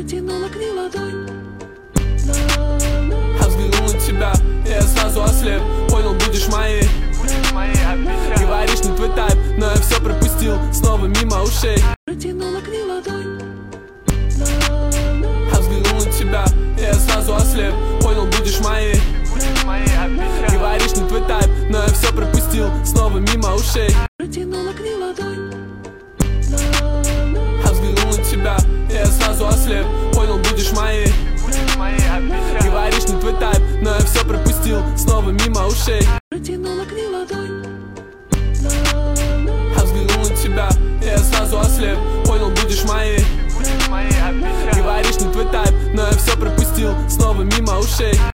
протянула к ней ладонь. Я взглянул на тебя, и я сразу ослеп. Понял, будешь моей. Говоришь, не твой тайп, но я все пропустил. Снова мимо ушей. Протянула к ней ладонь. Я взглянул на тебя, и я сразу ослеп. Понял, будешь моей. Говоришь, не твой тайп, но я все пропустил. Снова мимо ушей. Протянула к ней ладонь. Я взглянул на тебя, и я сразу ослеп. Понял, будешь моей. Говоришь, не твой тайп, но я все пропустил. Снова мимо ушей. Протянула к ней ладонь. Я взглянул на тебя, и я сразу ослеп. Понял, будешь моей. Говоришь, не твой тайп, но я все пропустил. Снова мимо ушей.